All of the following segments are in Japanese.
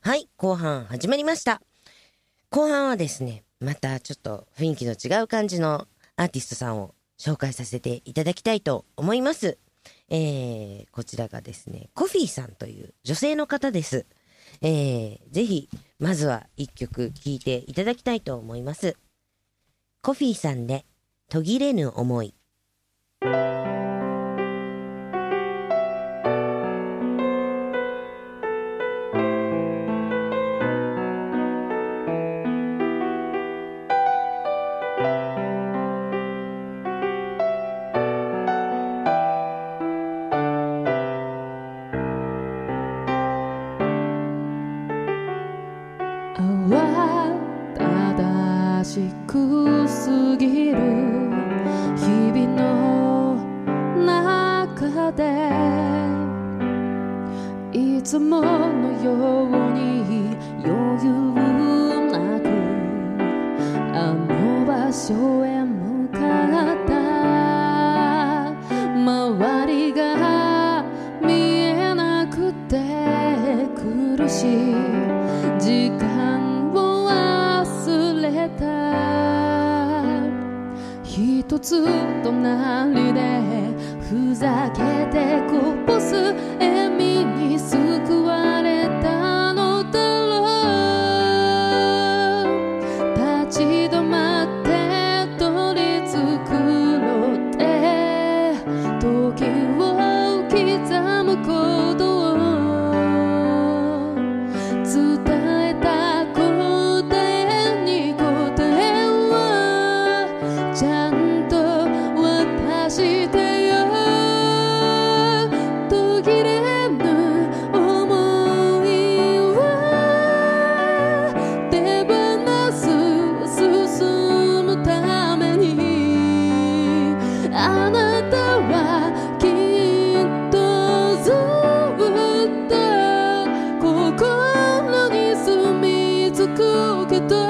はい、後半始まりました。後半はですね、またちょっと雰囲気の違う感じのアーティストさんを紹介させていただきたいと思います。こちらがですね、コフィーさんという女性の方です。ぜひまずは一曲聴いていただきたいと思います。コフィーさんで途切れぬ思い。 正しく過ぎる日々の中でいつものように余裕なくあの場所へ向かった。周りが見えなくて苦しい時間を忘れた。一つ隣でふざけてこぼす笑みに救われたのだろう。立ち止まって取り繕って時を刻むことを伝えた答えに答えはちゃんと渡してよ。途切れぬ想いは手放す進むためにあなたはきっとずっと心に住み着くけど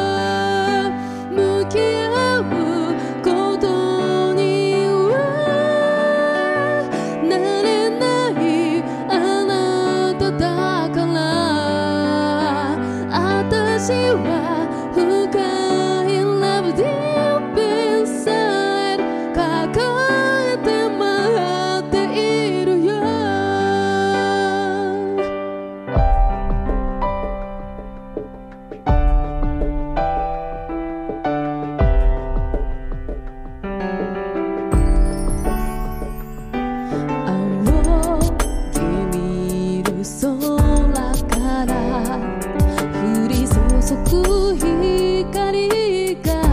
向き合うことにはなれないあなただから。私は深い Love deep inside 抱えて待っているよ。仰ぎ見る空から降り注ぐ光が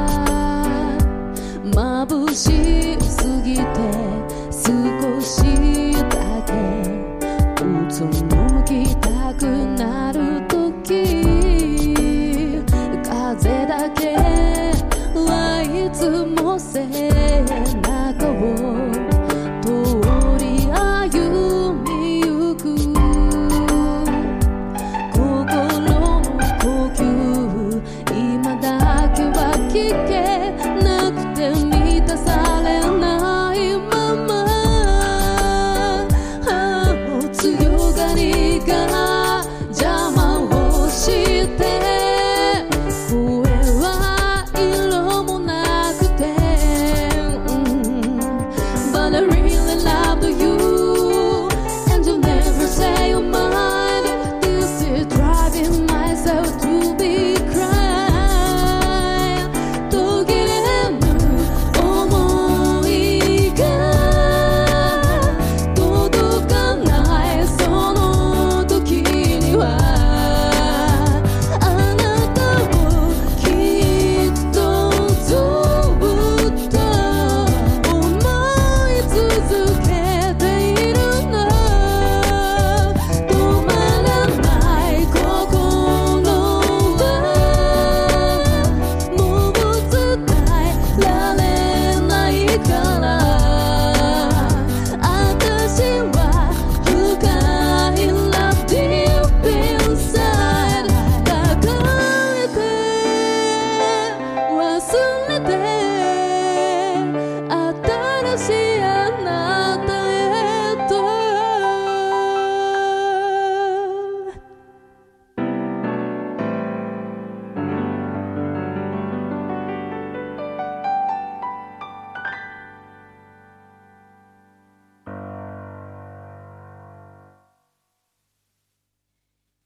眩しすぎて少しだけうつむきたくなるとき風だけはいつも背中を通り歩みゆく。心の呼吸未だ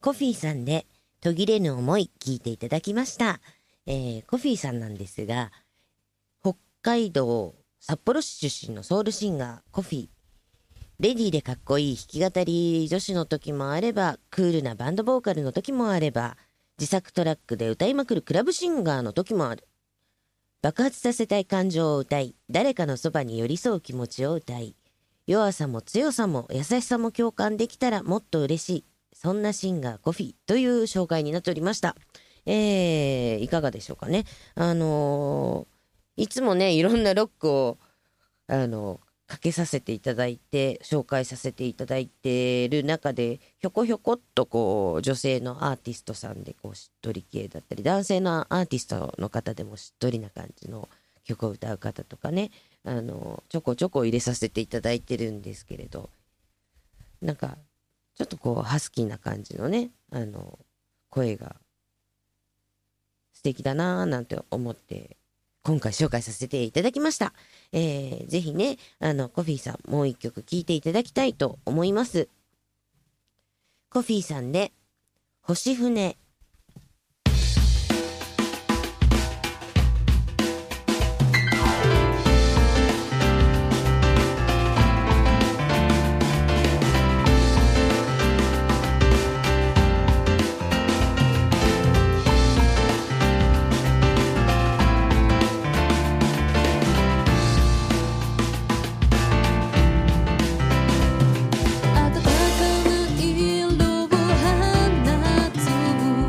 コフィーさんで途切れぬ思い聞いていただきました。コフィーさんなんですが、北海道札幌市出身のソウルシンガーコフィー。レディーでかっこいい弾き語り女子の時もあれば、クールなバンドボーカルの時もあれば、自作トラックで歌いまくるクラブシンガーの時もある。爆発させたい感情を歌い、誰かのそばに寄り添う気持ちを歌い、弱さも強さも優しさも共感できたらもっと嬉しい。そんなシンガーコフィーという紹介になっておりました。いかがでしょうかね。いつもね、いろんなロックを、かけさせていただいて、紹介させていただいてる中で、ひょこひょこっとこう、女性のアーティストさんでこう、しっとり系だったり、男性のアーティストの方でもしっとりな感じの曲を歌う方とかね、ちょこちょこ入れさせていただいてるんですけれど、なんか、ちょっとこう、ハスキーな感じのね、声が素敵だなぁなんて思って、今回紹介させていただきました。ぜひね、コフィーさんもう一曲聴いていただきたいと思います。コフィーさんで、星船。 暖かな色を放つ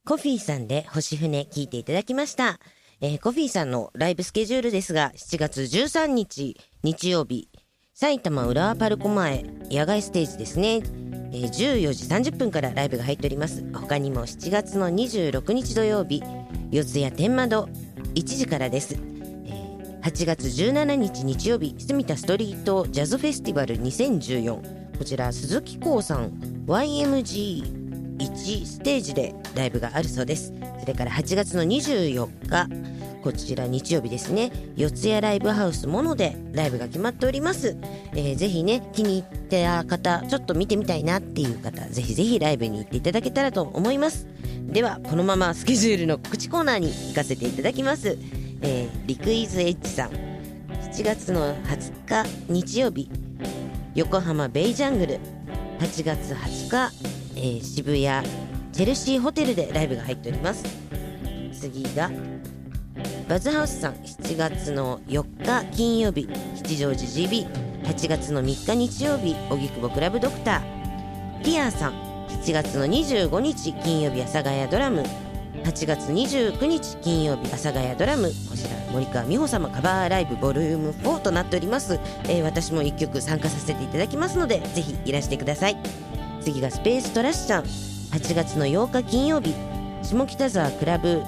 コフィーさんで星船聞いていただきました。コフィーさんのライブスケジュールですが、7月13日日曜日、埼玉浦和パルコ前野外ステージですね、14時30分からライブが入っております。他にも7月の26日土曜日、四谷天窓1時からです。8月17日日曜日、住田ストリートジャズフェスティバル2014、こちら鈴木光さん YMG1 ステージでライブがあるそうです。それから8月の24日、こちら日曜日ですね、四谷ライブハウスモノでライブが決まっております。ぜひね、気に入った方、ちょっと見てみたいなっていう方、ぜひぜひライブに行っていただけたらと思います。ではこのままスケジュールの告知コーナーに行かせていただきます。リクイズエッジさん、7月の20日日曜日、横浜ベイジャングル、8月20日、渋谷チェルシーホテルでライブが入っております。次がバズハウスさん、7月の4日金曜日、吉祥寺 GB、 8月の3日日曜日、荻窪クラブドクター。ティアーさん、7月の25日金曜日、阿佐ヶ谷ドラム。8月29日金曜日、阿佐ヶ谷ドラム。こちら森川美穂様カバーライブボリューム4となっております。私も1曲参加させていただきますので、ぜひいらしてください。次がスペーストラッシュさん、8月の8日金曜日、下北沢クラブ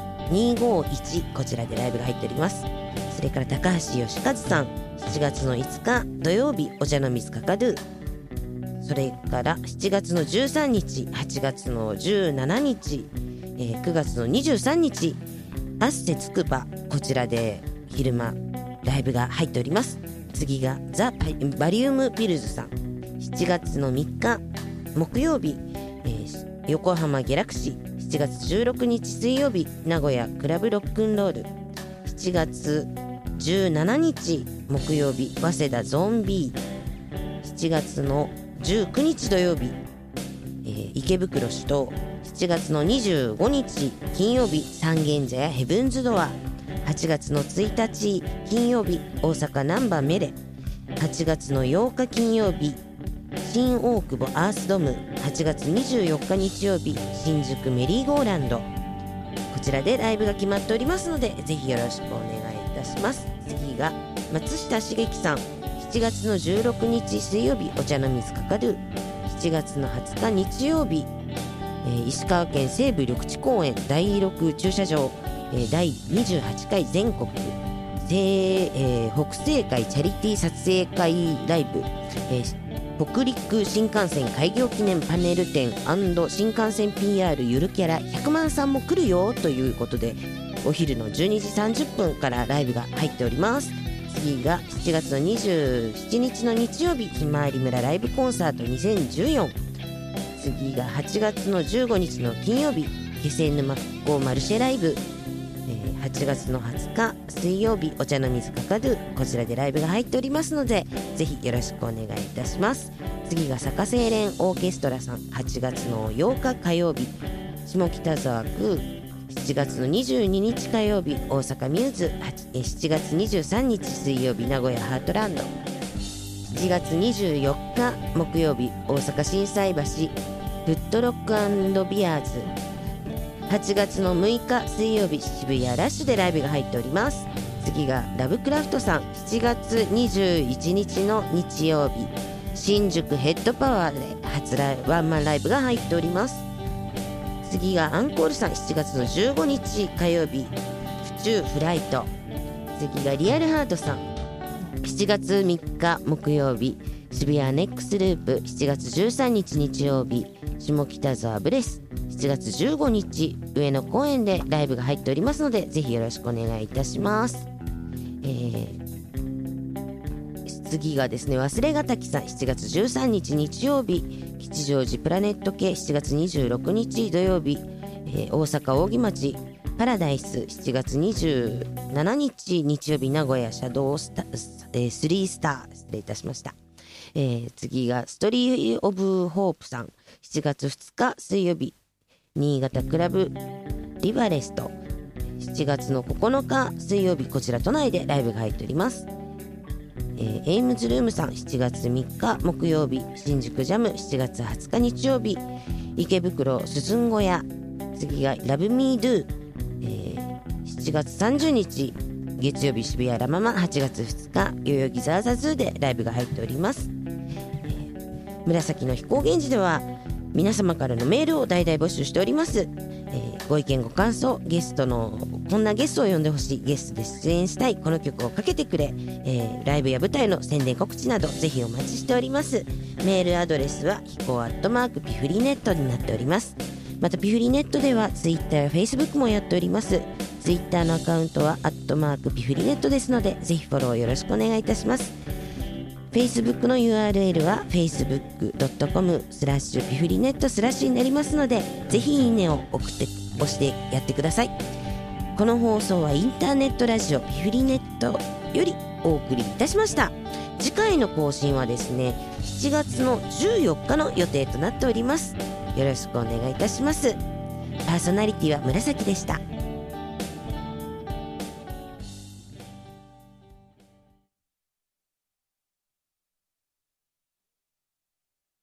251、こちらでライブが入っております。それから高橋義和さん、7月の5日土曜日、お茶の水カカドゥ。それから7月の13日、8月の17日、9月の23日、アッセつくば、こちらで昼間ライブが入っております。次がザ・バリウムピルズさん、7月の3日木曜日、横浜ギャラクシー。7月16日水曜日、名古屋クラブロックンロール。7月17日木曜日、早稲田ゾンビー。7月の19日土曜日、池袋首都。7月の25日金曜日、三軒茶屋ヘブンズドア。8月の1日金曜日、大阪ナンバーメレ。8月の8日金曜日、新大久保アースドーム。8月24日日曜日、新宿メリーゴーランド。こちらでライブが決まっておりますので、ぜひよろしくお願いいたします。次が松下茂樹さん、7月の16日水曜日、お茶の水かかる。7月の20日日曜日、石川県西部緑地公園第6駐車場、第28回全国北西海チャリティー撮影会ライブ、北陸新幹線開業記念パネル展&新幹線 PR ゆるキャラ100万さんも来るよということで、お昼の12時30分からライブが入っております。次が7月の27日の日曜日、ひまわり村ライブコンサート2014。次が8月の15日の金曜日、気仙沼復興マルシェライブ。8月の20日水曜日、お茶の水かかる。こちらでライブが入っておりますので、ぜひよろしくお願いいたします。次が坂清廉オーケストラさん、8月の8日火曜日、下北沢区。7月の22日火曜日、大阪ミューズ。7月23日水曜日、名古屋ハートランド。7月24日木曜日、大阪心斎橋フットロック&ビアーズ。8月の6日水曜日、渋谷ラッシュでライブが入っております。次がラブクラフトさん、7月21日の日曜日、新宿ヘッドパワーで初ワンマンライブが入っております。次がアンコールさん、7月の15日火曜日、府中フライト。次がリアルハートさん、7月3日木曜日、渋谷ネックスループ。7月13日日曜日、下北沢ブレス。7月15日上野公園でライブが入っておりますので、ぜひよろしくお願いいたします。次がですね、忘れがたきさん、7月13日日曜日、吉祥寺プラネット系。7月26日土曜日、大阪扇町パラダイス。7月27日日曜日、名古屋シャドウスタ3スター。失礼いたしました。次がストリーオブホープさん、7月2日水曜日、新潟クラブリバレスト。7月の9日水曜日、こちら都内でライブが入っております。エイムズルームさん、7月3日木曜日、新宿ジャム。7月20日日曜日、池袋すずん小屋。 次が Love Me Do、7月30日月曜日渋谷ラママ、8月2日代々木ザーザズーでライブが入っております。紫の飛行源氏では皆様からのメールを大々募集しております。ご意見ご感想、ゲストのこんなゲストを呼んでほしい、ゲストで出演したい、この曲をかけてくれ、ライブや舞台の宣伝告知などぜひお待ちしております。メールアドレスはひこ@ピフリネットになっております。またピフリネットではツイッターやフェイスブックもやっております。ツイッターのアカウントはピフリネットですので、ぜひフォローよろしくお願いいたします。Facebook の URL は facebook.com/ピフリネット/になりますので、ぜひいいねを押してやってください。この放送はインターネットラジオピフリネットよりお送りいたしました。次回の更新はですね、7月の14日の予定となっております。よろしくお願いいたします。パーソナリティは紫でした。